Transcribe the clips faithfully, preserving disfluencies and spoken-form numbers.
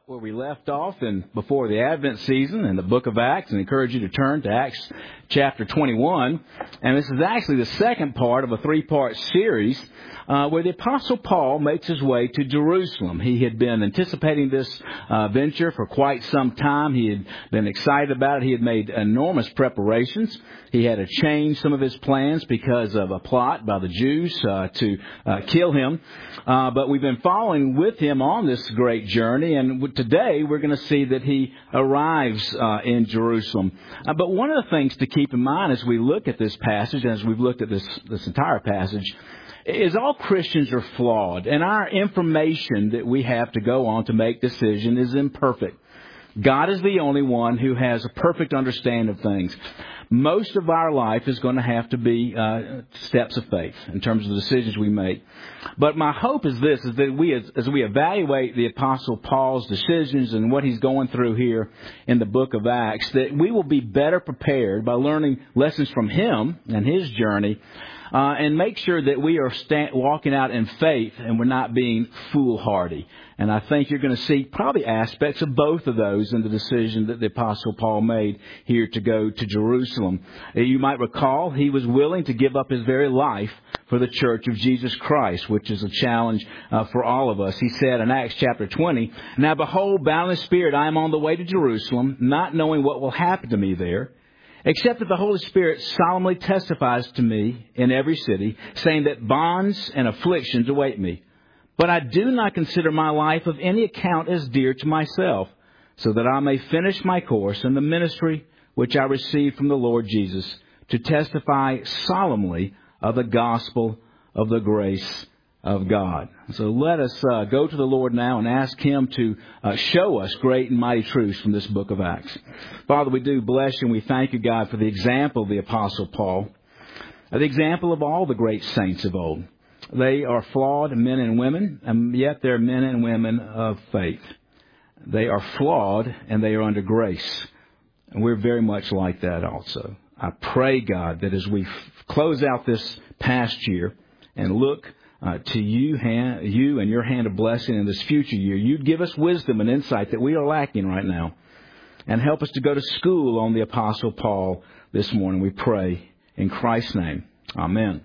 Where we left off and before the Advent season in the book of Acts, and encourage you to turn to Acts chapter twenty-one. And this is actually the second part of a three-part series uh, where the Apostle Paul makes his way to Jerusalem. He had been anticipating this uh, venture for quite some time. He had been excited about it. He had made enormous preparations. He had to change some of his plans because of a plot by the Jews uh, to uh, kill him. Uh, but we've been following with him on this great journey, and today we're going to see that he arrives uh, in Jerusalem. Uh, but one of the things to keep in mind as we look at this passage, as we've looked at this, this entire passage, is all Christians are flawed, and our information that we have to go on to make decision is imperfect. God is the only one who has a perfect understanding of things. Most of our life is going to have to be uh, steps of faith in terms of the decisions we make. But my hope is this, is that we, as, as we evaluate the Apostle Paul's decisions and what he's going through here in the book of Acts, that we will be better prepared by learning lessons from him and his journey, uh, and make sure that we are sta- walking out in faith and we're not being foolhardy. And I think you're going to see probably aspects of both of those in the decision that the Apostle Paul made here to go to Jerusalem. You might recall he was willing to give up his very life for the Church of Jesus Christ, which is a challenge uh, for all of us. He said in Acts chapter twenty, "Now behold, bound in spirit, I am on the way to Jerusalem, not knowing what will happen to me there, except that the Holy Spirit solemnly testifies to me in every city, saying that bonds and afflictions await me. But I do not consider my life of any account as dear to myself, so that I may finish my course in the ministry which I received from the Lord Jesus, to testify solemnly of the gospel of the grace of God." So let us uh, go to the Lord now and ask Him to uh, show us great and mighty truths from this book of Acts. Father, we do bless you and we thank you, God, for the example of the Apostle Paul, the example of all the great saints of old. They are flawed men and women, and yet they're men and women of faith. They are flawed, and they are under grace. And we're very much like that also. I pray, God, that as we f- close out this past year and look uh, to you, hand, you and your hand of blessing in this future year, you'd give us wisdom and insight that we are lacking right now. And help us to go to school on the Apostle Paul this morning, we pray. In Christ's name, amen.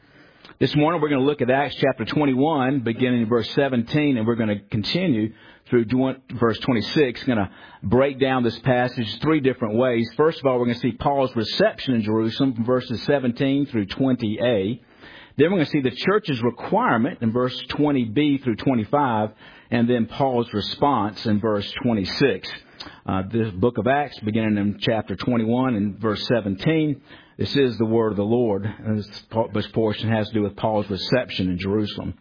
This morning we're going to look at Acts chapter twenty-one, beginning in verse seventeen, and we're going to continue through verse twenty-six. We're going to break down this passage three different ways. First of all, we're going to see Paul's reception in Jerusalem from verses seventeen through twenty a. Then we're going to see the church's requirement in verse twenty b through twenty-five, and then Paul's response in verse twenty-six. Uh, this book of Acts, beginning in chapter twenty-one and verse seventeen. This is the word of the Lord. And this, this portion has to do with Paul's reception in Jerusalem.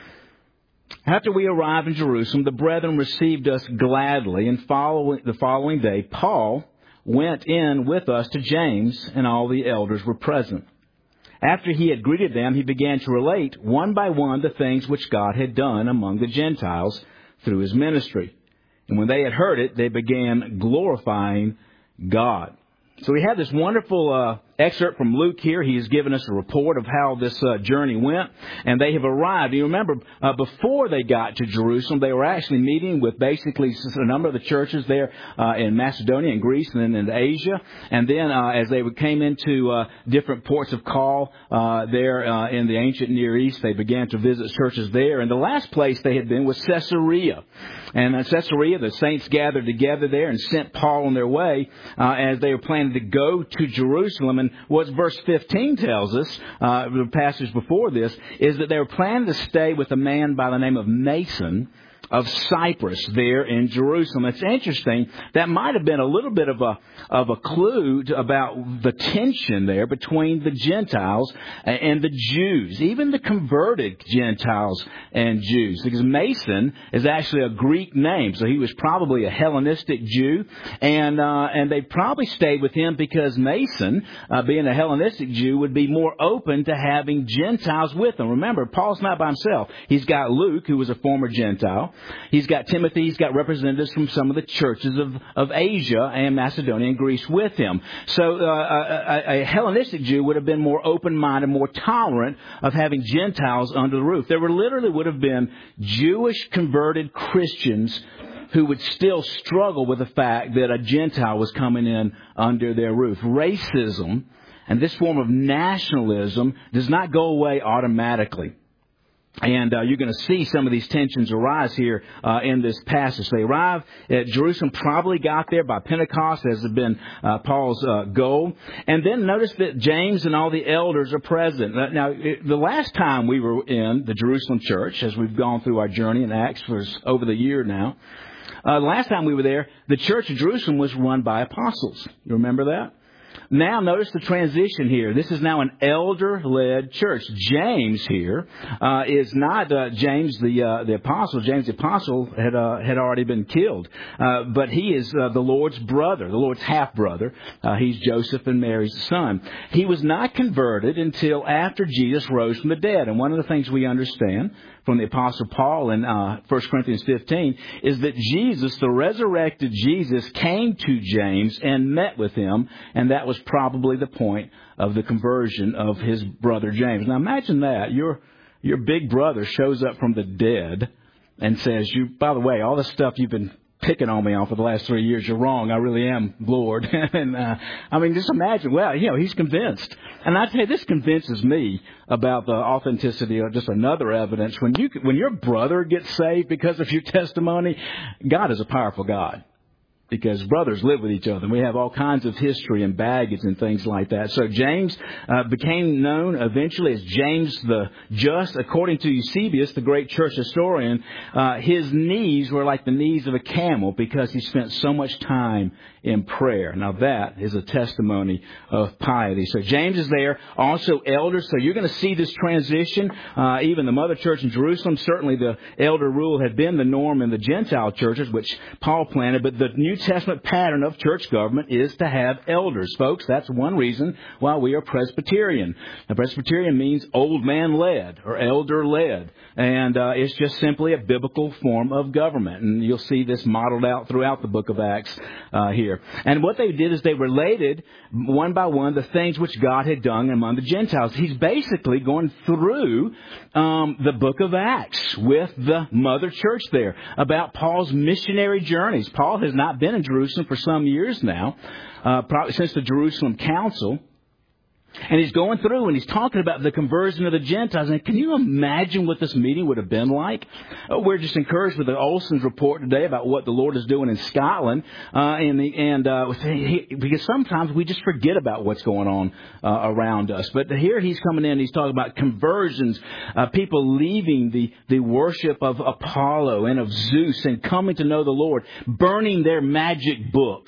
After we arrived in Jerusalem, the brethren received us gladly, and following, the following day, Paul went in with us to James, and all the elders were present. After he had greeted them, he began to relate one by one the things which God had done among the Gentiles through his ministry. And when they had heard it, they began glorifying God. So we have this wonderful uh, excerpt from Luke here. He has given us a report of how this uh, journey went, and they have arrived. You remember, uh, before they got to Jerusalem, they were actually meeting with basically a number of the churches there uh, in Macedonia and Greece and then in Asia. And then uh, as they came into uh, different ports of call uh, there uh, in the ancient Near East, they began to visit churches there. And the last place they had been was Caesarea. And in Caesarea, the saints gathered together there and sent Paul on their way uh, as they were planning to go to Jerusalem. And what verse fifteen tells us, uh, the passage before this, is that they were planning to stay with a man by the name of Mason of Cyprus there in Jerusalem. It's interesting. That might have been a little bit of a of a clue to, about the tension there between the Gentiles and the Jews, even the converted Gentiles and Jews, because Mason is actually a Greek name, so he was probably a Hellenistic Jew, and uh, and they probably stayed with him because Mason, uh, being a Hellenistic Jew, would be more open to having Gentiles with him. Remember, Paul's not by himself. He's got Luke, who was a former Gentile. He's got Timothy. He's got representatives from some of the churches of, of Asia and Macedonia and Greece with him. So uh, a, a Hellenistic Jew would have been more open-minded, more tolerant of having Gentiles under the roof. There were literally would have been Jewish converted Christians who would still struggle with the fact that a Gentile was coming in under their roof. Racism and this form of nationalism does not go away automatically. And uh, you're going to see some of these tensions arise here uh, in this passage. They arrive at Jerusalem, probably got there by Pentecost, as had been uh, Paul's uh, goal. And then notice that James and all the elders are present. Now, it, the last time we were in the Jerusalem church, as we've gone through our journey in Acts for over the year now, uh, the last time we were there, the church of Jerusalem was run by apostles. You remember that? Now, notice the transition here. This is now an elder-led church. James here uh, is not uh, James the uh, the apostle. James the apostle had uh, had already been killed, uh, but he is uh, the Lord's brother, the Lord's half brother. Uh, he's Joseph and Mary's son. He was not converted until after Jesus rose from the dead. And one of the things we understand from the Apostle Paul in uh, First Corinthians fifteen is that Jesus, the resurrected Jesus, came to James and met with him, and that was probably the point of the conversion of his brother James. Now imagine that. Your, your big brother shows up from the dead and says, "You, by the way, all the stuff you've been picking on me on for the last three years, you're wrong. I really am Lord." and uh, I mean, just imagine. Well, you know, he's convinced. And I tell you, this convinces me about the authenticity of just another evidence. When you, when your brother gets saved because of your testimony, God is a powerful God. Because brothers live with each other. And we have all kinds of history and baggage and things like that. So James uh, became known eventually as James the Just. According to Eusebius, the great church historian, uh, his knees were like the knees of a camel because he spent so much time in prayer. Now that is a testimony of piety. So James is there. Also elders. So you're going to see this transition. Uh, even the mother church in Jerusalem, certainly the elder rule had been the norm in the Gentile churches, which Paul planted. But the New Testament pattern of church government is to have elders, folks. That's one reason why we are Presbyterian. Now, Presbyterian means old man led or elder led. And uh, it's just simply a biblical form of government. And you'll see this modeled out throughout the book of Acts uh, here. And what they did is they related one by one the things which God had done among the Gentiles. He's basically going through um, the book of Acts with the mother church there about Paul's missionary journeys. Paul has not been in Jerusalem for some years now, uh, probably since the Jerusalem Council. And he's going through and he's talking about the conversion of the Gentiles. And can you imagine what this meeting would have been like? Oh, we're just encouraged with the Olson's report today about what the Lord is doing in Scotland. Uh, and the, and uh, because sometimes we just forget about what's going on uh, around us. But here he's coming in, he's talking about conversions, uh, people leaving the, the worship of Apollo and of Zeus and coming to know the Lord, burning their magic books.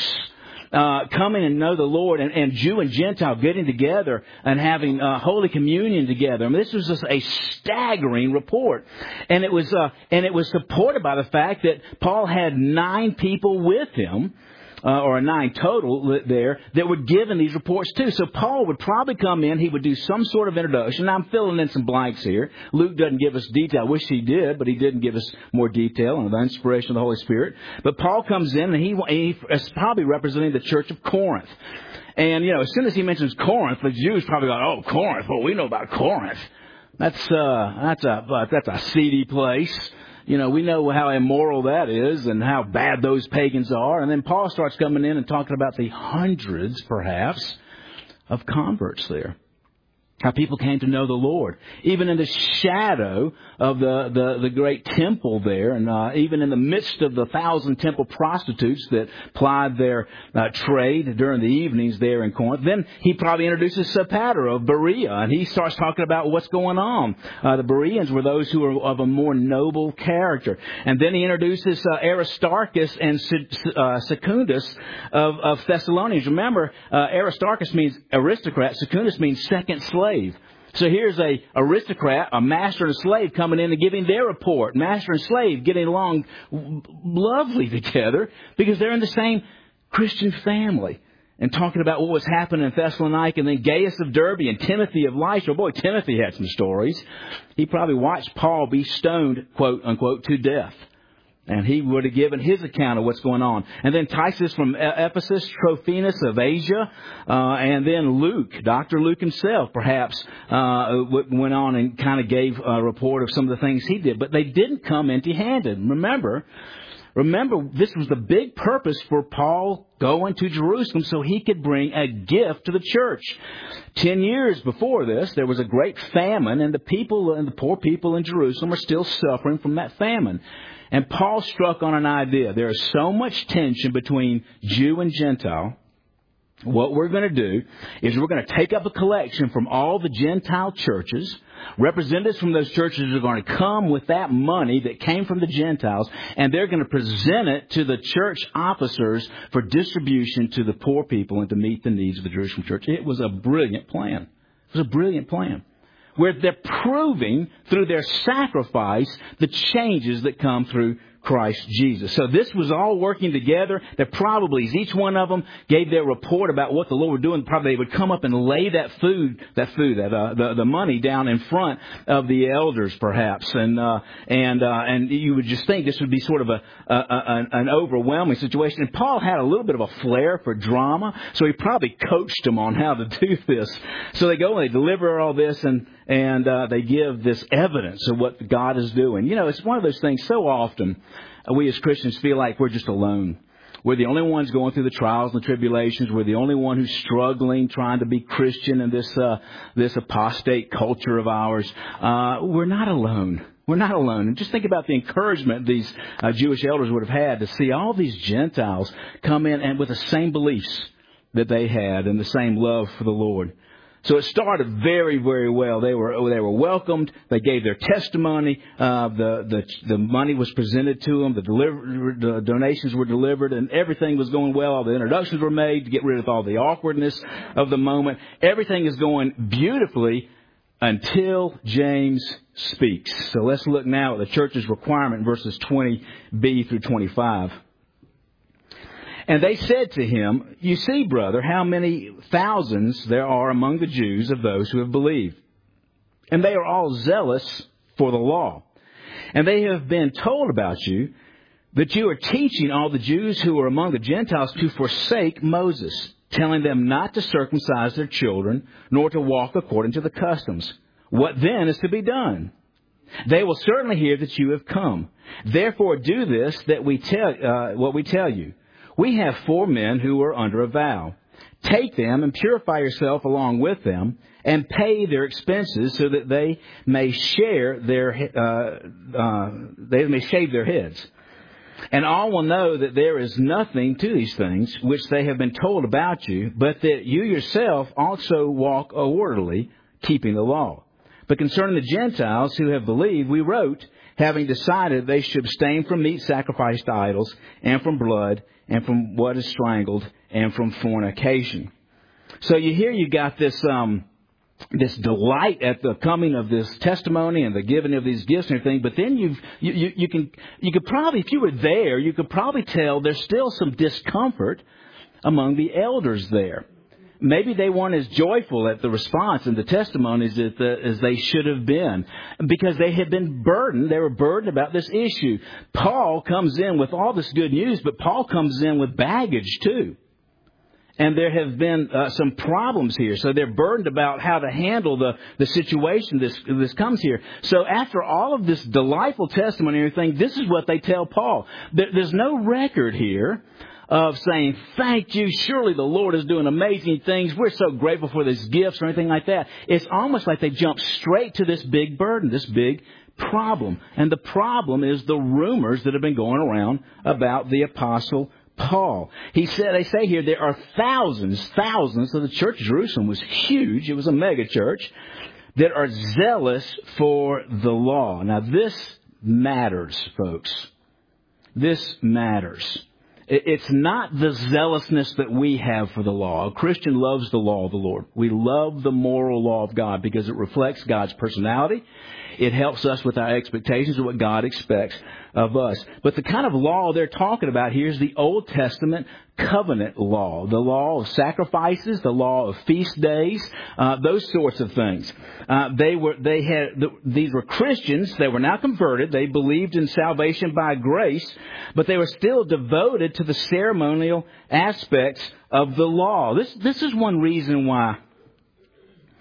Uh, coming and know the Lord, and, and Jew and Gentile getting together and having uh, Holy Communion together. I mean, this was just a staggering report, and it was uh, and it was supported by the fact that Paul had nine people with him. Uh, or a nine total there, that were given these reports too. So Paul would probably come in, he would do some sort of introduction. Now I'm filling in some blanks here. Luke doesn't give us detail. I wish he did, but he didn't give us more detail on the inspiration of the Holy Spirit. But Paul comes in and he, he is probably representing the church of Corinth. And, you know, as soon as he mentions Corinth, the Jews probably go, "Oh, Corinth, well, we know about Corinth. That's, uh, that's a, uh, that's a seedy place. You know, we know how immoral that is and how bad those pagans are." And then Paul starts coming in and talking about the hundreds, perhaps, of converts there. How people came to know the Lord, even in the shadow of the, the, the great temple there, and uh, even in the midst of the thousand temple prostitutes that plied their uh, trade during the evenings there in Corinth. Then he probably introduces Sopater of Berea, and he starts talking about what's going on. Uh, the Bereans were those who were of a more noble character. And then he introduces uh, Aristarchus and uh, Secundus of, of Thessalonians. Remember, uh, Aristarchus means aristocrat, Secundus means second slave. So here's a aristocrat, a master and a slave coming in and giving their report. Master and slave getting along lovely together because they're in the same Christian family. And talking about what was happening in Thessalonica, and then Gaius of Derbe and Timothy of Lystra. Boy, Timothy had some stories. He probably watched Paul be stoned, quote unquote, to death. And he would have given his account of what's going on. And then Titus from Ephesus, Trophimus of Asia, uh, and then Luke, Doctor Luke himself, perhaps, uh, went on and kind of gave a report of some of the things he did. But they didn't come empty-handed. Remember, Remember, this was the big purpose for Paul going to Jerusalem, so he could bring a gift to the church. Ten years before this, there was a great famine, and the people and the poor people in Jerusalem are still suffering from that famine. And Paul struck on an idea. There is so much tension between Jew and Gentile. What we're going to do is we're going to take up a collection from all the Gentile churches. Representatives from those churches are going to come with that money that came from the Gentiles, and they're going to present it to the church officers for distribution to the poor people and to meet the needs of the Jerusalem church. It was a brilliant plan. It was a brilliant plan, where they're proving through their sacrifice the changes that come through Christ Jesus. So this was all working together. That probably, each one of them gave their report about what the Lord was doing. Probably they would come up and lay that food, that food, that uh, the the money down in front of the elders, perhaps, and uh, and uh, and you would just think this would be sort of a, a, a an overwhelming situation. And Paul had a little bit of a flair for drama, so he probably coached them on how to do this. So they go and they deliver all this, and and uh, they give this evidence of what God is doing. You know, it's one of those things. So often, we as Christians feel like we're just alone. We're the only ones going through the trials and the tribulations. We're the only one who's struggling, trying to be Christian in this uh, this apostate culture of ours. Uh, we're not alone. We're not alone. And just think about the encouragement these uh, Jewish elders would have had to see all these Gentiles come in and with the same beliefs that they had and the same love for the Lord. So it started very, very well. They were they were welcomed. They gave their testimony. Uh, the the the money was presented to them. The, deliver, the donations were delivered, and everything was going well. All the introductions were made to get rid of all the awkwardness of the moment. Everything is going beautifully until James speaks. So let's look now at the church's requirement, verses twenty b through twenty-five. And they said to him, "You see, brother, how many thousands there are among the Jews of those who have believed. And they are all zealous for the law. And they have been told about you that you are teaching all the Jews who are among the Gentiles to forsake Moses, telling them not to circumcise their children, nor to walk according to the customs. What then is to be done? They will certainly hear that you have come. Therefore do this, that we tell uh, what we tell you. We have four men who are under a vow. Take them and purify yourself along with them, and pay their expenses, so that they may share their uh, uh, they may shave their heads. And all will know that there is nothing to these things which they have been told about you, but that you yourself also walk orderly, keeping the law. But concerning the Gentiles who have believed, we wrote, having decided they should abstain from meat sacrificed to idols, and from blood, and from what is strangled, and from fornication." So you hear you got this um, this delight at the coming of this testimony and the giving of these gifts and everything. But then you've, you you you can you could probably, if you were there, you could probably tell there's still some discomfort among the elders there. Maybe they weren't as joyful at the response and the testimonies as, the, as they should have been, because they had been burdened. They were burdened about this issue. Paul comes in with all this good news, but Paul comes in with baggage too. And there have been uh, some problems here. So they're burdened about how to handle the, the situation this, this comes here. So after all of this delightful testimony and everything, this is what they tell Paul. There, there's no record here of saying, "Thank you, surely the Lord is doing amazing things. We're so grateful for these gifts," or anything like that. It's almost like they jump straight to this big burden, this big problem. And the problem is the rumors that have been going around about the Apostle Paul. He said, they say here, there are thousands, thousands. So the church of Jerusalem was huge. It was a mega church that are zealous for the law. Now this matters, folks. This matters. It's not the zealousness that we have for the law. A Christian loves the law of the Lord. We love the moral law of God because it reflects God's personality. It helps us with our expectations of what God expects of us. But the kind of law they're talking about here is the Old Testament covenant law, the law of sacrifices, the law of feast days, uh, those sorts of things. Uh, they were, they had, these were Christians. They were now converted. They believed in salvation by grace, but they were still devoted to the ceremonial aspects of the law. This, this is one reason why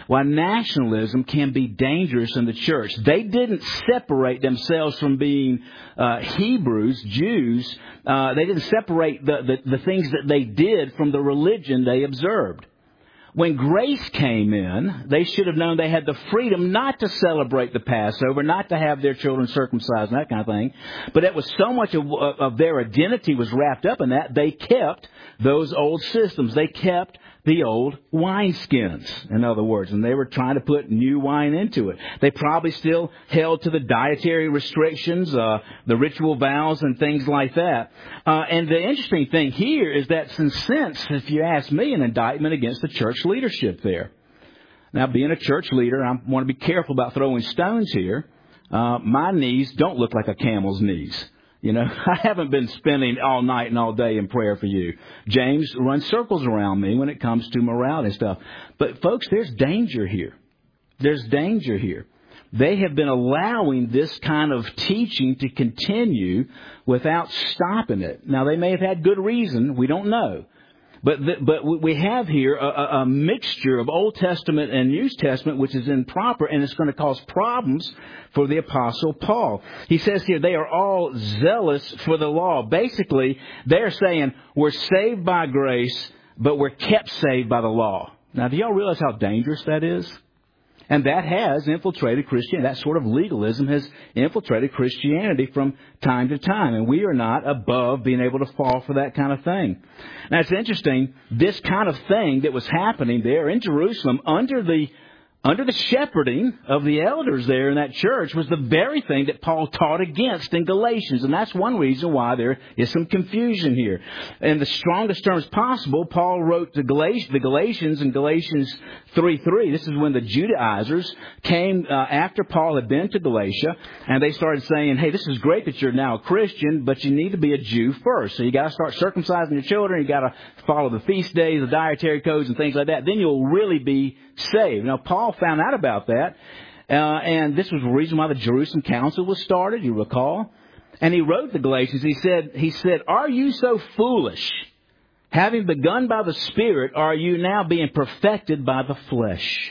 why nationalism can be dangerous in the church. They didn't separate themselves from being uh, Hebrews, Jews. Uh, they didn't separate the, the, the things that they did from the religion they observed. When grace came in, they should have known they had the freedom not to celebrate the Passover, not to have their children circumcised and that kind of thing. But it was so much of, of their identity was wrapped up in that, they kept those old systems. They kept the old wineskins, in other words, and they were trying to put new wine into it. They probably still held to the dietary restrictions, uh, the ritual vows and things like that. Uh, and the interesting thing here is that since, since, if you ask me, an indictment against the church leadership there. Now, being a church leader, I want to be careful about throwing stones here. Uh, my knees don't look like a camel's knees. You know, I haven't been spending all night and all day in prayer for you. James runs circles around me when it comes to morality and stuff. But, folks, there's danger here. There's danger here. They have been allowing this kind of teaching to continue without stopping it. Now, they may have had good reason. We don't know. But the, but we have here a, a mixture of Old Testament and New Testament, which is improper, and it's going to cause problems for the Apostle Paul. He says here they are all zealous for the law. Basically, they're saying we're saved by grace, but we're kept saved by the law. Now, do y'all realize how dangerous that is? And that has infiltrated Christianity. That sort of legalism has infiltrated Christianity from time to time. And we are not above being able to fall for that kind of thing. Now, it's interesting, this kind of thing that was happening there in Jerusalem under the under the shepherding of the elders there in that church was the very thing that Paul taught against in Galatians. And that's one reason why there is some confusion here. In the strongest terms possible, Paul wrote to Galatians, the Galatians in Galatians three three. This is when the Judaizers came uh, after Paul had been to Galatia, and they started saying, hey, this is great that you're now a Christian, but you need to be a Jew first. So you got to start circumcising your children. You got to follow the feast days, the dietary codes, and things like that. Then you'll really be saved. Now, Paul found out about that, uh, and this was the reason why the Jerusalem Council was started, you recall. And he wrote the Galatians, he said, he said, are you so foolish? Having begun by the Spirit, are you now being perfected by the flesh?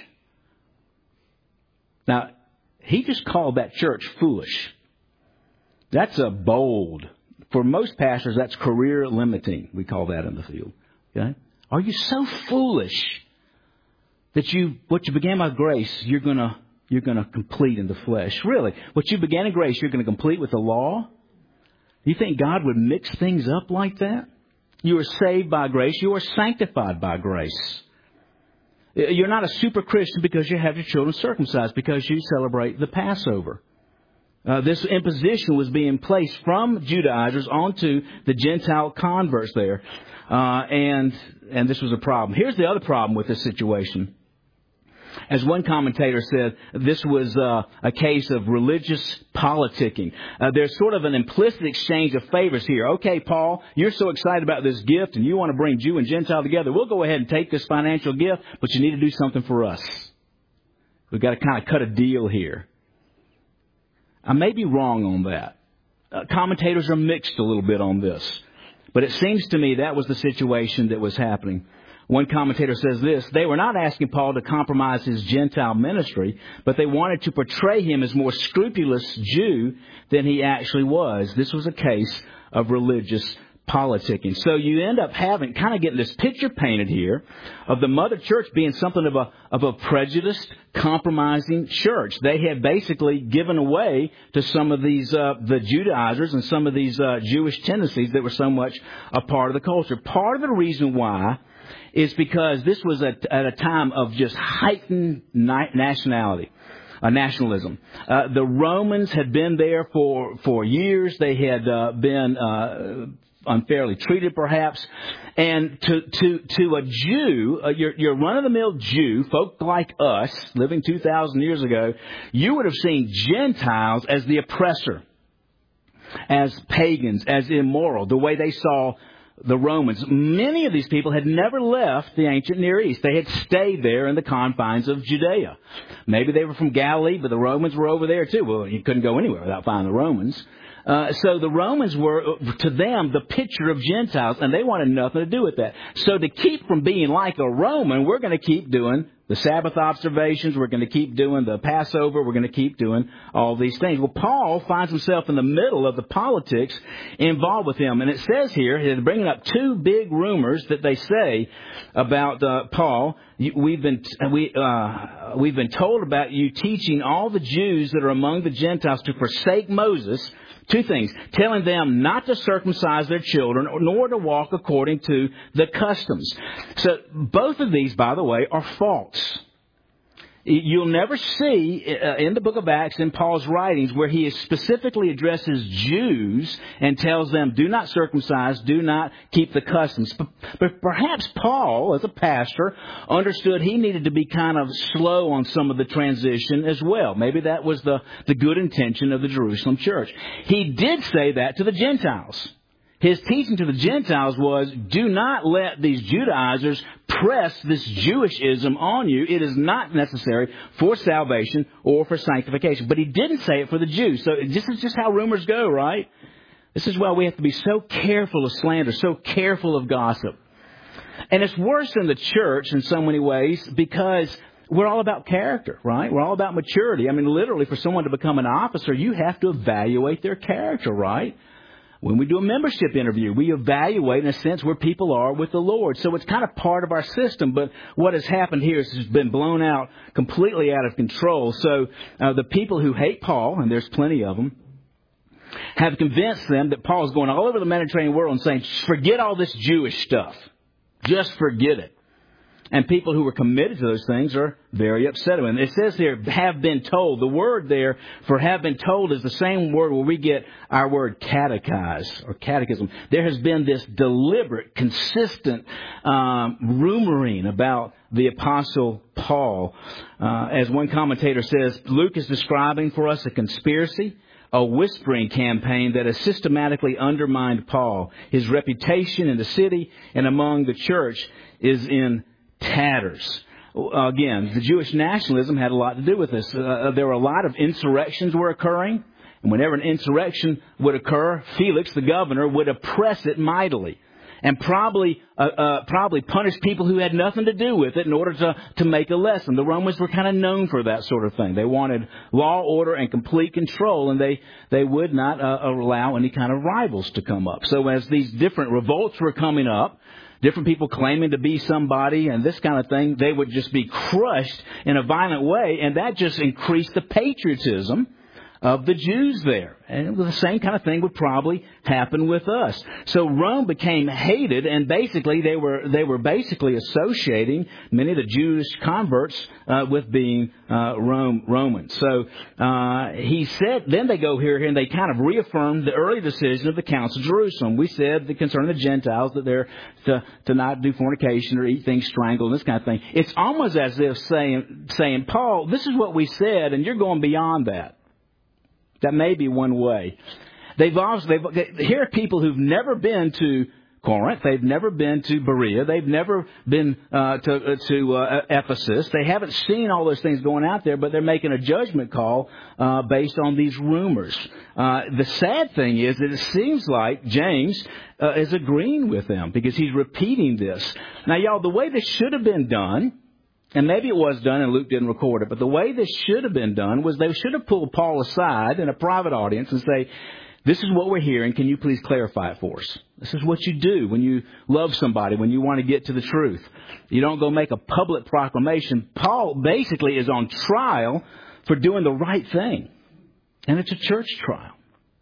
Now, he just called that church foolish. That's a bold, for most pastors, that's career limiting. We call that in the field. Okay? Are you so foolish that you, what you began by grace, you're gonna, you're gonna complete in the flesh? Really? What you began in grace, you're gonna complete with the law? You think God would mix things up like that? You are saved by grace. You are sanctified by grace. You're not a super Christian because you have your children circumcised, because you celebrate the Passover. Uh, this imposition was being placed from Judaizers onto the Gentile converts there. Uh, and, and this was a problem. Here's the other problem with this situation. As one commentator said, this was uh, a case of religious politicking. Uh, there's sort of an implicit exchange of favors here. Okay, Paul, you're so excited about this gift and you want to bring Jew and Gentile together. We'll go ahead and take this financial gift, but you need to do something for us. We've got to kind of cut a deal here. I may be wrong on that. Uh, commentators are mixed a little bit on this. But it seems to me that was the situation that was happening. One commentator says this: they were not asking Paul to compromise his Gentile ministry, but they wanted to portray him as more scrupulous Jew than he actually was. This was a case of religious politicking. So you end up having, kind of getting this picture painted here of the mother church being something of a of a prejudiced, compromising church. They had basically given away to some of these uh, the Judaizers and some of these uh, Jewish tendencies that were so much a part of the culture. Part of the reason why is because this was at, at a time of just heightened nationality, uh, nationalism. Uh, the Romans had been there for, for years. They had uh, been uh, unfairly treated, perhaps. And to to to a Jew, uh, your, your run-of-the-mill Jew, folk like us, living two thousand years ago, you would have seen Gentiles as the oppressor, as pagans, as immoral, the way they saw the Romans. Many of these people had never left the ancient Near East. They had stayed there in the confines of Judea. Maybe they were from Galilee, but the Romans were over there too. Well, you couldn't go anywhere without finding the Romans. Uh, so the Romans were, to them, the picture of Gentiles, and they wanted nothing to do with that. So to keep from being like a Roman, we're going to keep doing the Sabbath observations, we're going to keep doing the Passover, we're going to keep doing all these things. Well, Paul finds himself in the middle of the politics involved with him. And it says here, they're bringing up two big rumors that they say about uh, Paul. We've been we uh, we've been told about you teaching all the Jews that are among the Gentiles to forsake Moses. Two things, telling them not to circumcise their children, nor to walk according to the customs. So both of these, by the way, are false. You'll never see in the book of Acts, in Paul's writings, where he specifically addresses Jews and tells them, do not circumcise, do not keep the customs. But perhaps Paul, as a pastor, understood he needed to be kind of slow on some of the transition as well. Maybe that was the, the good intention of the Jerusalem church. He did say that to the Gentiles. His teaching to the Gentiles was, do not let these Judaizers press this Jewishism on you. It is not necessary for salvation or for sanctification. But he didn't say it for the Jews. So this is just how rumors go, right? This is why we have to be so careful of slander, so careful of gossip. And it's worse in the church in so many ways because we're all about character, right? We're all about maturity. I mean, literally, for someone to become an officer, you have to evaluate their character, right? When we do a membership interview, we evaluate, in a sense, where people are with the Lord. So it's kind of part of our system. But what has happened here is it's been blown out completely out of control. So uh, the people who hate Paul, and there's plenty of them, have convinced them that Paul is going all over the Mediterranean world and saying, forget all this Jewish stuff. Just forget it. And people who are committed to those things are very upset. And it says here, have been told. The word there for have been told is the same word where we get our word catechize or catechism. There has been this deliberate, consistent um, rumoring about the Apostle Paul. Uh, as one commentator says, Luke is describing for us a conspiracy, a whispering campaign that has systematically undermined Paul. His reputation in the city and among the church is in tatters. Again, the Jewish nationalism had a lot to do with this. Uh, there were a lot of insurrections were occurring. And whenever an insurrection would occur, Felix, the governor, would oppress it mightily. And probably uh, uh, probably punish people who had nothing to do with it in order to, to make a lesson. The Romans were kind of known for that sort of thing. They wanted law, order, and complete control, and they, they would not uh, allow any kind of rivals to come up. So as these different revolts were coming up, different people claiming to be somebody and this kind of thing, they would just be crushed in a violent way, and that just increased the patriotism of the Jews there. And the same kind of thing would probably happen with us. So Rome became hated, and basically they were they were basically associating many of the Jewish converts uh, with being uh, Rome Romans. So uh, he said, then they go here and they kind of reaffirmed the early decision of the Council of Jerusalem. We said that concerning the Gentiles that they're to, to not do fornication or eat things strangled and this kind of thing. It's almost as if saying saying, Paul, this is what we said, and you're going beyond that. That may be one way. They've also, they've, here are people who've never been to Corinth. They've never been to Berea. They've never been uh, to, to uh, Ephesus. They haven't seen all those things going out there, but they're making a judgment call uh, based on these rumors. Uh, the sad thing is that it seems like James uh, is agreeing with them because he's repeating this. Now, y'all, the way this should have been done, and maybe it was done and Luke didn't record it, but the way this should have been done was they should have pulled Paul aside in a private audience and say, this is what we're hearing. Can you please clarify it for us? This is what you do when you love somebody, when you want to get to the truth. You don't go make a public proclamation. Paul basically is on trial for doing the right thing. And it's a church trial.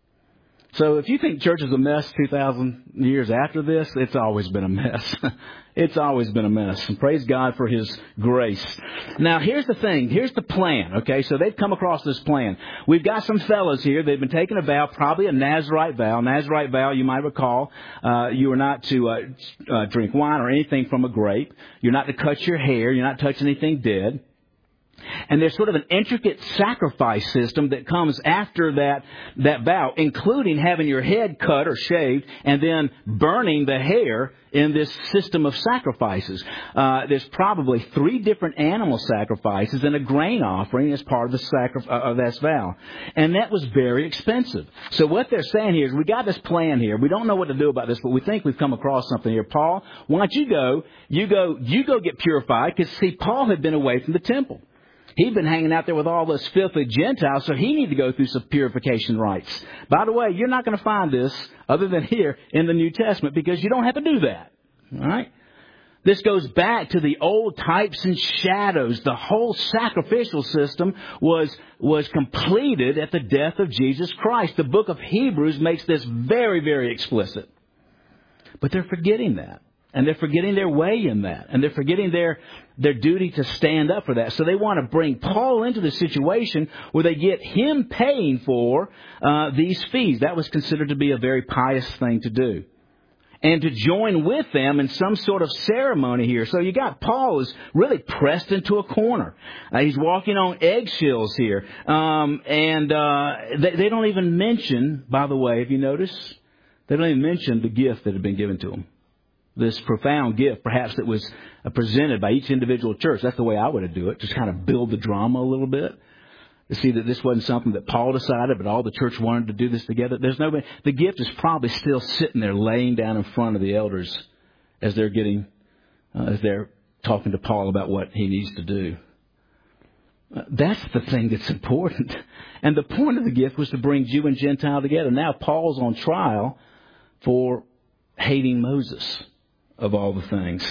So if you think church is a mess two thousand years after this, it's always been a mess. It's always been a mess. And praise God for His grace. Now, here's the thing. Here's the plan, okay? So they've come across this plan. We've got some fellows here. They've been taking a vow, probably a Nazirite vow. Nazirite vow, you might recall, uh, you are not to uh, uh, drink wine or anything from a grape. You're not to cut your hair. You're not touching anything dead. And there's sort of an intricate sacrifice system that comes after that, that vow, including having your head cut or shaved and then burning the hair in this system of sacrifices. Uh, there's probably three different animal sacrifices and a grain offering as part of the sacri- uh, of that vow. And that was very expensive. So what they're saying here is we got this plan here. We don't know what to do about this, but we think we've come across something here. Paul, why don't you go, you go, you go get purified, because see, Paul had been away from the temple. He'd been hanging out there with all those filthy Gentiles, so he needed to go through some purification rites. By the way, you're not going to find this other than here in the New Testament, because you don't have to do that. All right? This goes back to the old types and shadows. The whole sacrificial system was, was completed at the death of Jesus Christ. The book of Hebrews makes this very, very explicit. But they're forgetting that. And they're forgetting their way in that. And they're forgetting their, their duty to stand up for that. So they want to bring Paul into the situation where they get him paying for uh, these fees. That was considered to be a very pious thing to do. And to join with them in some sort of ceremony here. So you got Paul is really pressed into a corner. Uh, he's walking on eggshells here. Um, and uh, they, they don't even mention, by the way, if you notice, they don't even mention the gift that had been given to him. This profound gift, perhaps, that was presented by each individual church. That's the way I would do it, just kind of build the drama a little bit. To see that this wasn't something that Paul decided, but all the church wanted to do this together. There's no, the gift is probably still sitting there laying down in front of the elders as they're getting, uh, as they're talking to Paul about what he needs to do. Uh, that's the thing that's important. And the point of the gift was to bring Jew and Gentile together. Now Paul's on trial for hating Moses, of all the things.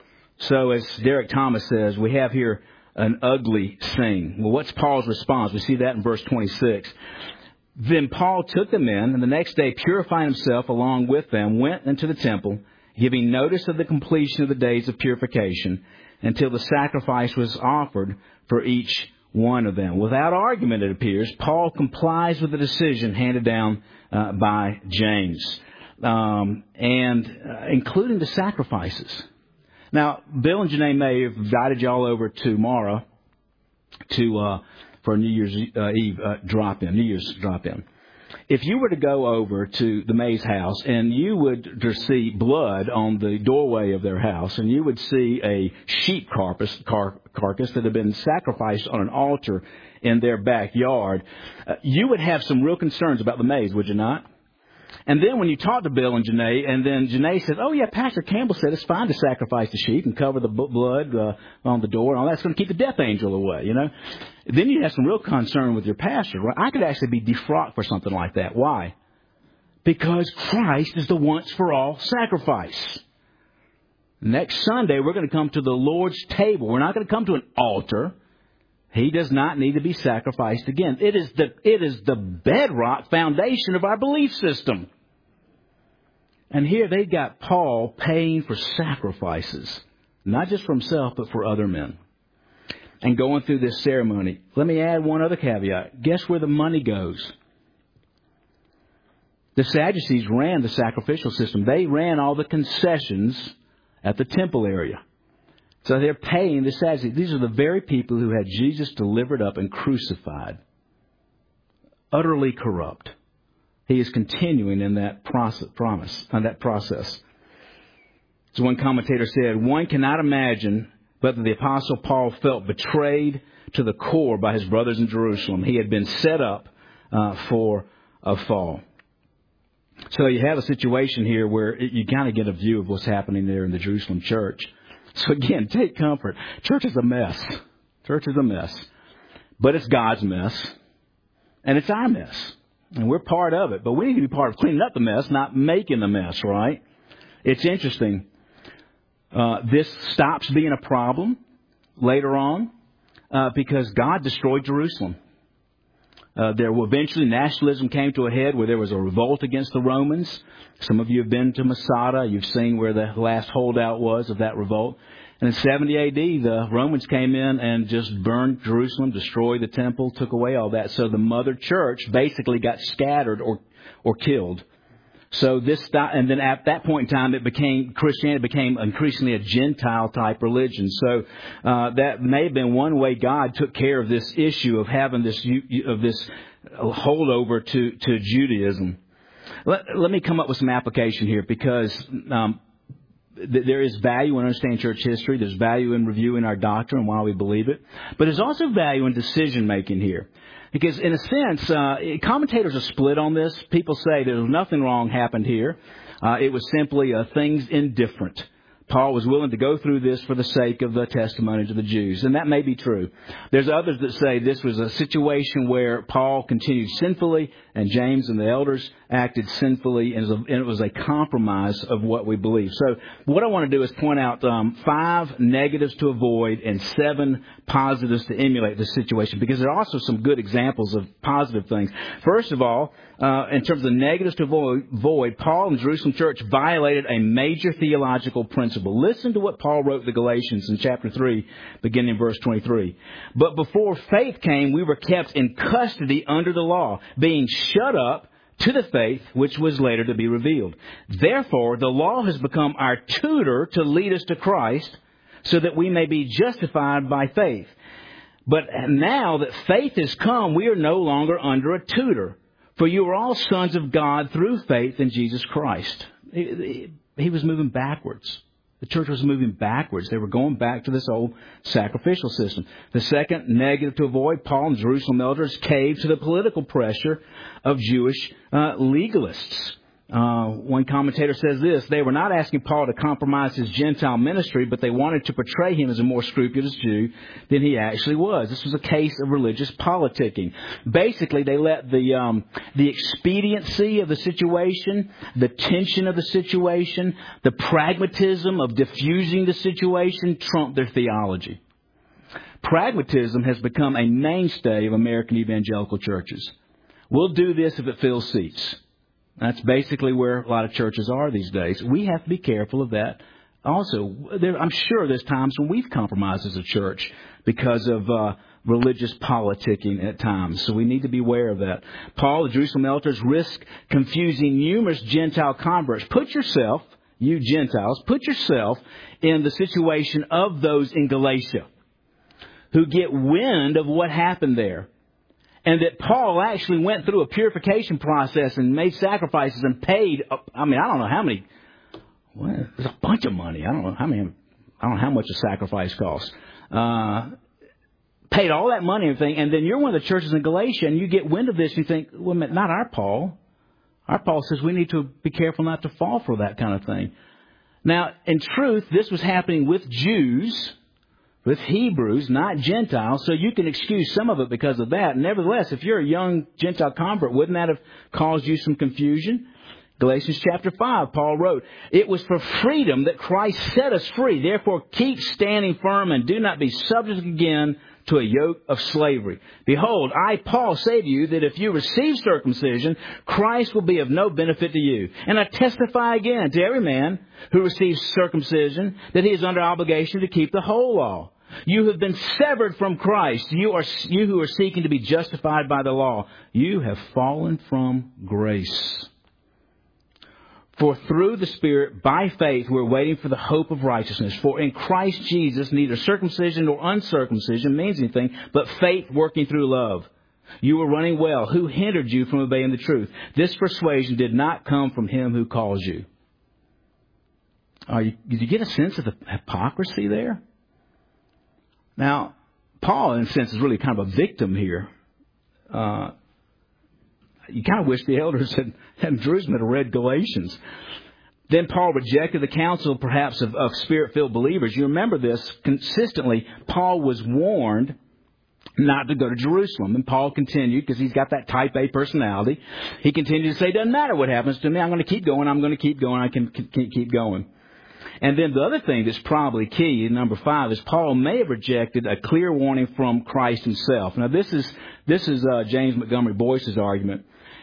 So as Derek Thomas says, we have here an ugly thing. Well, what's Paul's response? We see that in verse twenty-six. Then Paul took them in, and the next day, purifying himself along with them, went into the temple, giving notice of the completion of the days of purification, until the sacrifice was offered for each one of them. Without argument, it appears, Paul complies with the decision handed down uh, by James. Um, and uh, including the sacrifices. Now, Bill and Janae May have invited y'all over tomorrow to uh, for a New Year's uh, Eve uh, drop-in, New Year's drop-in. If you were to go over to the May's house and you would to see blood on the doorway of their house, and you would see a sheep carcass, car, carcass that had been sacrificed on an altar in their backyard, uh, you would have some real concerns about the Mays, would you not? And then when you talk to Bill and Janae, and then Janae says, oh, yeah, Pastor Campbell said it's fine to sacrifice the sheep and cover the blood uh, on the door and all that's going to keep the death angel away, you know. Then you have some real concern with your pastor. Well, I could actually be defrocked for something like that. Why? Because Christ is the once-for-all sacrifice. Next Sunday, we're going to come to the Lord's table. We're not going to come to an altar. He does not need to be sacrificed again. It is the, it is the bedrock foundation of our belief system. And here they got Paul paying for sacrifices, not just for himself, but for other men. And going through this ceremony. Let me add one other caveat. Guess where the money goes? The Sadducees ran the sacrificial system. They ran all the concessions at the temple area. So they're paying the Sadducees. These are the very people who had Jesus delivered up and crucified. Utterly corrupt. He is continuing in that process, promise, on that process. So one commentator said, one cannot imagine but that the Apostle Paul felt betrayed to the core by his brothers in Jerusalem. He had been set up uh, for a fall. So you have a situation here where you kind of get a view of what's happening there in the Jerusalem church. So again, take comfort. Church is a mess. Church is a mess. But it's God's mess. And it's our mess. And we're part of it. But we need to be part of cleaning up the mess, not making the mess, right? It's interesting. Uh, this stops being a problem later on uh, because God destroyed Jerusalem. Uh, there will eventually nationalism came to a head where there was a revolt against the Romans. Some of you have been to Masada. You've seen where the last holdout was of that revolt. And in seventy A D, the Romans came in and just burned Jerusalem, destroyed the temple, took away all that. So the mother church basically got scattered or, or killed So this, and then at that point in time, it became, Christianity became increasingly a Gentile type religion. So, uh, that may have been one way God took care of this issue of having this, of this holdover to, to Judaism. Let, let me come up with some application here because, um, th- there is value in understanding church history. There's value in reviewing our doctrine and why we believe it. But there's also value in decision making here. Because in a sense, uh, commentators are split on this. People say there's nothing wrong happened here. Uh, it was simply uh, things indifferent. Paul was willing to go through this for the sake of the testimony to the Jews. And that may be true. There's others that say this was a situation where Paul continued sinfully and James and the elders acted sinfully, and it was a compromise of what we believe. So what I want to do is point out um, five negatives to avoid and seven positives to emulate this situation, because there are also some good examples of positive things. First of all, uh, in terms of negatives to avoid, Paul and the Jerusalem church violated a major theological principle. Listen to what Paul wrote to the Galatians in chapter three, beginning in verse twenty-three. But before faith came, we were kept in custody under the law, being shut up to the faith which was later to be revealed. Therefore, the law has become our tutor to lead us to Christ, so that we may be justified by faith. But now that faith has come, we are no longer under a tutor. For you are all sons of God through faith in Jesus Christ. He, he was moving backwards. The church was moving backwards. They were going back to this old sacrificial system. The second negative to avoid, Paul and Jerusalem elders caved to the political pressure of Jewish uh, legalists. Uh, one commentator says this: they were not asking Paul to compromise his Gentile ministry, but they wanted to portray him as a more scrupulous Jew than he actually was. This was a case of religious politicking. Basically, they let the um, the expediency of the situation, the tension of the situation, the pragmatism of diffusing the situation trump their theology. Pragmatism has become a mainstay of American evangelical churches. We'll do this if it fills seats. That's basically where a lot of churches are these days. We have to be careful of that. Also, there, I'm sure there's times when we've compromised as a church because of uh, religious politicking at times. So we need to be aware of that. Paul, the Jerusalem elders, risk confusing numerous Gentile converts. Put yourself, you Gentiles, put yourself in the situation of those in Galatia who get wind of what happened there. And that Paul actually went through a purification process and made sacrifices and paid, I mean, I don't know how many, well, there's a bunch of money. I don't know how many, I don't know how much a sacrifice costs. Uh, paid all that money and everything, and then you're one of the churches in Galatia and you get wind of this and you think, well, not our Paul. Our Paul says we need to be careful not to fall for that kind of thing. Now, in truth, this was happening with Jews, with Hebrews, not Gentiles, so you can excuse some of it because of that. Nevertheless, if you're a young Gentile convert, wouldn't that have caused you some confusion? Galatians chapter five, Paul wrote, "It was for freedom that Christ set us free. Therefore, keep standing firm and do not be subject again to a yoke of slavery. Behold, I, Paul, say to you that if you receive circumcision, Christ will be of no benefit to you. And I testify again to every man who receives circumcision that he is under obligation to keep the whole law. You have been severed from Christ. You are you who are seeking to be justified by the law. You have fallen from grace. For through the Spirit, by faith, we're waiting for the hope of righteousness. For in Christ Jesus, neither circumcision nor uncircumcision means anything, but faith working through love. You were running well. Who hindered you from obeying the truth? This persuasion did not come from him who calls you." Are you did you get a sense of the hypocrisy there? Now, Paul, in a sense, is really kind of a victim here. Uh, you kind of wish the elders had, had Jerusalem had read Galatians. Then Paul rejected the counsel, perhaps, of, of Spirit-filled believers. You remember this consistently. Paul was warned not to go to Jerusalem. And Paul continued, because he's got that type A personality. He continued to say, "Doesn't matter what happens to me. I'm going to keep going. I'm going to keep going. I can, can, can keep going." And then the other thing that's probably key, number five, is Paul may have rejected a clear warning from Christ himself. Now, this is this is uh, James Montgomery Boyce's argument.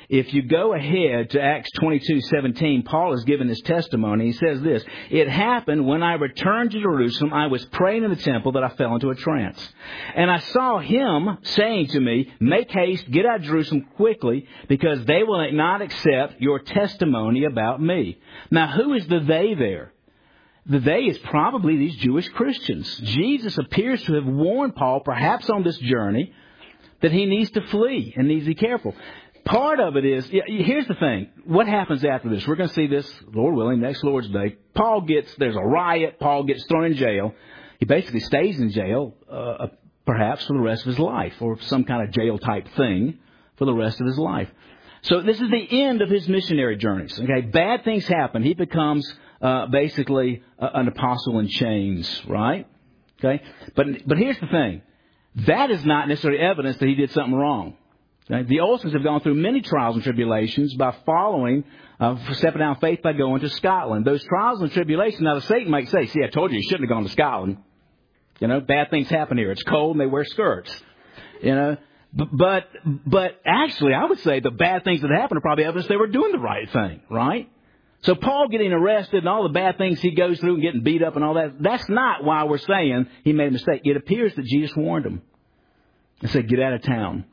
If you go ahead to Acts twenty-two seventeen, Paul is giving his testimony. He says this, "It happened when I returned to Jerusalem, I was praying in the temple that I fell into a trance. And I saw him saying to me, 'Make haste, get out of Jerusalem quickly, because they will not accept your testimony about me.'" Now, who is the they there? The they is probably these Jewish Christians. Jesus appears to have warned Paul, perhaps on this journey, that he needs to flee and needs to be careful. Part of it is, here's the thing. What happens after this? We're going to see this, Lord willing, next Lord's Day. Paul gets, there's a riot. Paul gets thrown in jail. He basically stays in jail, uh, perhaps for the rest of his life, or some kind of jail type thing for the rest of his life. So this is the end of his missionary journeys. Okay, bad things happen. He becomes uh, basically uh, an apostle in chains, right? Okay, but but here's the thing. That is not necessarily evidence that he did something wrong. Okay? The Olsons have gone through many trials and tribulations by following, uh, stepping out in faith by going to Scotland. Those trials and tribulations, now the Satan might say, "See, I told you you shouldn't have gone to Scotland. You know, bad things happen here. It's cold and they wear skirts." You know, but but actually, I would say the bad things that happened are probably evidence they were doing the right thing, right? So Paul getting arrested and all the bad things he goes through and getting beat up and all that, that's not why we're saying he made a mistake. It appears that Jesus warned him and said, "Get out of town."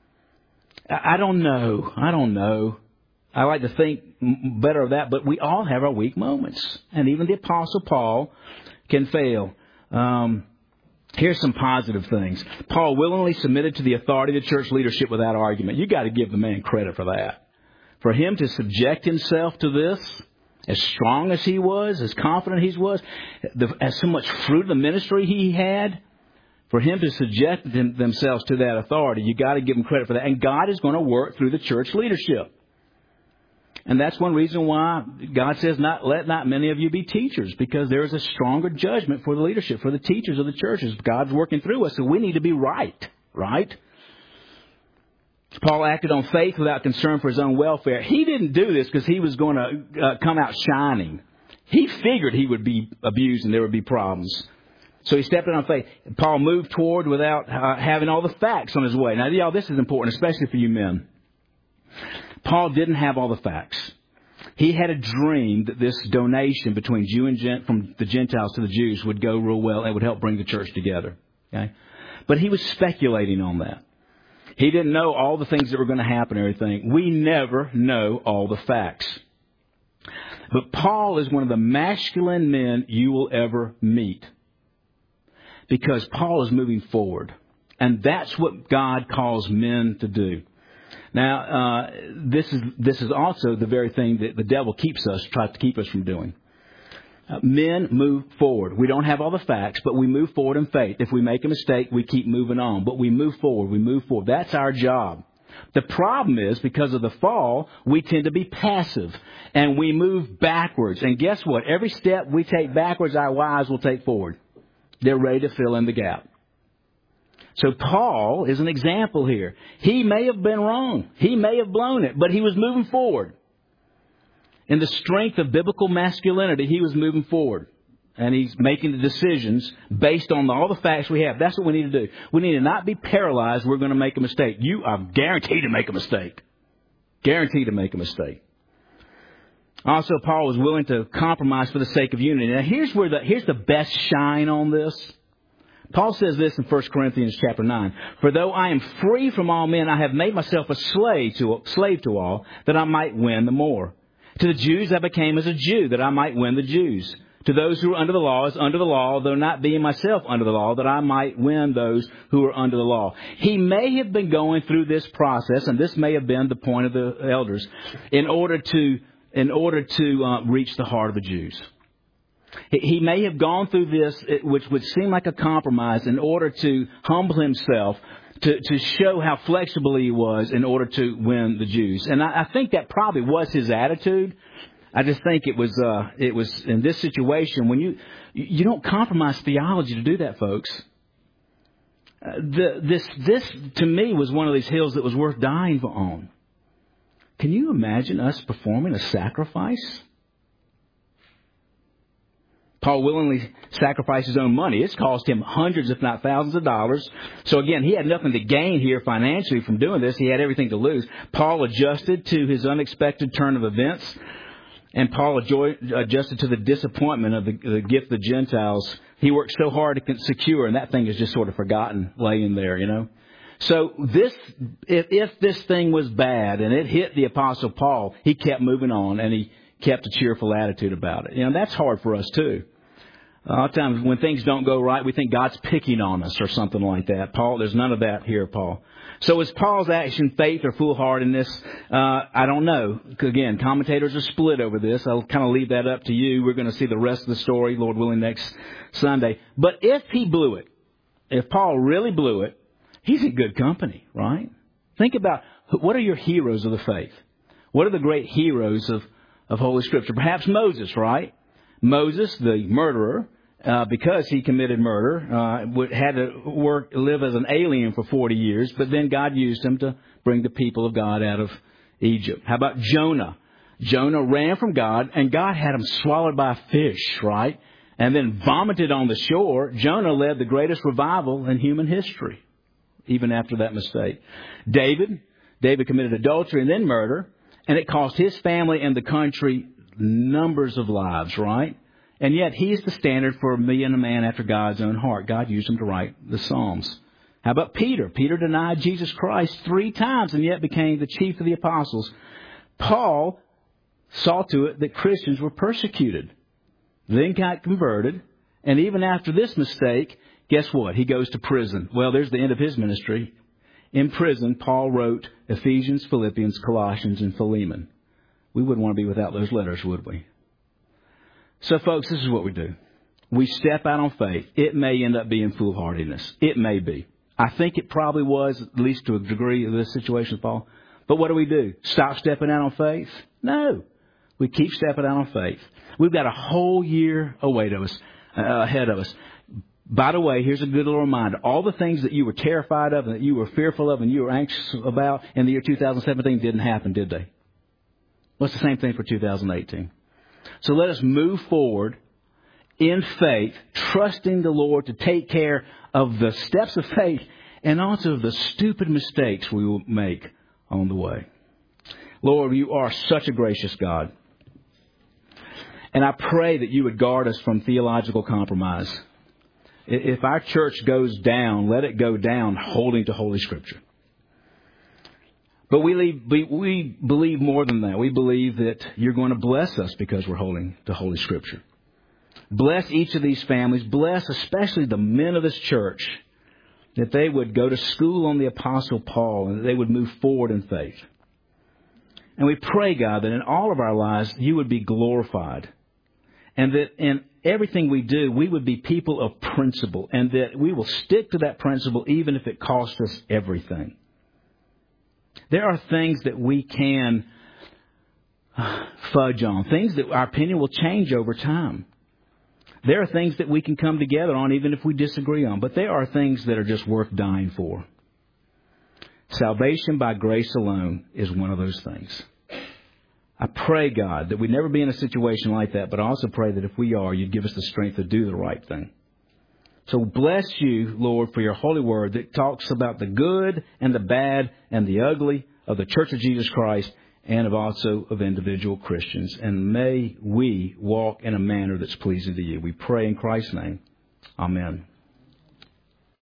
I don't know. I don't know. I like to think better of that, but we all have our weak moments. And even the Apostle Paul can fail. Um, here's some positive things. Paul willingly submitted to the authority of the church leadership without argument. You got to give the man credit for that. For him to subject himself to this, as strong as he was, as confident he was, the, as so much fruit of the ministry he had, for him to subject them, themselves to that authority, you got to give him credit for that. And God is going to work through the church leadership. And that's one reason why God says, "Not let not many of you be teachers," because there is a stronger judgment for the leadership, for the teachers of the churches. God's working through us, so we need to be right, right? Paul acted on faith without concern for his own welfare. He didn't do this because he was going to uh, come out shining. He figured he would be abused and there would be problems. So he stepped in on faith. Paul moved toward without uh, having all the facts on his way. Now, y'all, this is important, especially for you men. Paul didn't have all the facts. He had a dream that this donation between Jew and Gent, from the Gentiles to the Jews would go real well and would help bring the church together. Okay, but he was speculating on that. He didn't know all the things that were going to happen and everything. We never know all the facts. But Paul is one of the masculine men you will ever meet, because Paul is moving forward. And that's what God calls men to do. Now, uh, this is this is also the very thing that the devil keeps us, tries to keep us from doing. Uh, men move forward. We don't have all the facts, but we move forward in faith. If we make a mistake, we keep moving on. But we move forward. We move forward. That's our job. The problem is, because of the fall, we tend to be passive. And we move backwards. And guess what? Every step we take backwards, our wives will take forward. They're ready to fill in the gap. So Paul is an example here. He may have been wrong. He may have blown it, but he was moving forward. In the strength of biblical masculinity, he was moving forward. And he's making the decisions based on all the facts we have. That's what we need to do. We need to not be paralyzed. We're going to make a mistake. You are guaranteed to make a mistake. Guaranteed to make a mistake. Also, Paul was willing to compromise for the sake of unity. Now, here's where the, here's the best shine on this. Paul says this in First Corinthians chapter nine. "For though I am free from all men, I have made myself a slave to, slave to all, that I might win the more. To the Jews I became as a Jew, that I might win the Jews. To those who are under the law as under the law, though not being myself under the law, that I might win those who are under the law." He may have been going through this process, and this may have been the point of the elders, in order to in order to uh, reach the heart of the Jews. He may have gone through this, which would seem like a compromise, in order to humble himself, to, to show how flexible he was in order to win the Jews. And I, I think that probably was his attitude. I just think it was, uh, it was in this situation, when you, you don't compromise theology to do that, folks. Uh, the, this, this to me was one of these hills that was worth dying on. Can you imagine us performing a sacrifice? Paul willingly sacrificed his own money. It's cost him hundreds, if not thousands of dollars. So again, he had nothing to gain here financially from doing this. He had everything to lose. Paul adjusted to his unexpected turn of events. And Paul adjusted to the disappointment of the, the gift of the Gentiles. He worked so hard to secure, and that thing is just sort of forgotten, laying there, you know. So this, if, if this thing was bad and it hit the Apostle Paul, he kept moving on and he kept a cheerful attitude about it. You know, that's hard for us too. A lot of times when things don't go right, we think God's picking on us or something like that. Paul, there's none of that here, Paul. So is Paul's action faith or foolhardiness? Uh, I don't know. Again, commentators are split over this. I'll kind of leave that up to you. We're going to see the rest of the story, Lord willing, next Sunday. But if he blew it, if Paul really blew it, he's in good company, right? Think about, what are your heroes of the faith? What are the great heroes of, of Holy Scripture? Perhaps Moses, right? Moses, the murderer, Uh, because he committed murder, uh, had to work, live as an alien for forty years, but then God used him to bring the people of God out of Egypt. How about Jonah? Jonah ran from God, and God had him swallowed by a fish, right? And then vomited on the shore. Jonah led the greatest revival in human history, even after that mistake. David, David committed adultery and then murder, and it cost his family and the country numbers of lives, right? And yet he's the standard for me and a man after God's own heart. God used him to write the Psalms. How about Peter? Peter denied Jesus Christ three times and yet became the chief of the apostles. Paul saw to it that Christians were persecuted, then got converted, and even after this mistake, guess what? He goes to prison. Well, there's the end of his ministry. In prison, Paul wrote Ephesians, Philippians, Colossians, and Philemon. We wouldn't want to be without those letters, would we? So, folks, this is what we do. We step out on faith. It may end up being foolhardiness. It may be. I think it probably was, at least to a degree, of this situation, Paul. But what do we do? Stop stepping out on faith? No. We keep stepping out on faith. We've got a whole year away to us, uh, ahead of us. By the way, here's a good little reminder. All the things that you were terrified of and that you were fearful of and you were anxious about in the year two thousand seventeen didn't happen, did they? Well, it's the same thing for two thousand eighteen. So let us move forward in faith, trusting the Lord to take care of the steps of faith and also the stupid mistakes we will make on the way. Lord, you are such a gracious God. And I pray that you would guard us from theological compromise. If our church goes down, let it go down holding to Holy Scripture. But we, leave, we, we believe more than that. We believe that you're going to bless us because we're holding to Holy Scripture. Bless each of these families. Bless especially the men of this church, that they would go to school on the Apostle Paul and that they would move forward in faith. And we pray, God, that in all of our lives you would be glorified. And that in everything we do, we would be people of principle. And that we will stick to that principle even if it costs us everything. There are things that we can fudge on. Things that our opinion will change over time. There are things that we can come together on even if we disagree on. But there are things that are just worth dying for. Salvation by grace alone is one of those things. I pray, God, that we'd never be in a situation like that. But I also pray that if we are, you'd give us the strength to do the right thing. So bless you, Lord, for your holy word that talks about the good and the bad and the ugly of the Church of Jesus Christ and of also of individual Christians. And may we walk in a manner that's pleasing to you. We pray in Christ's name. Amen.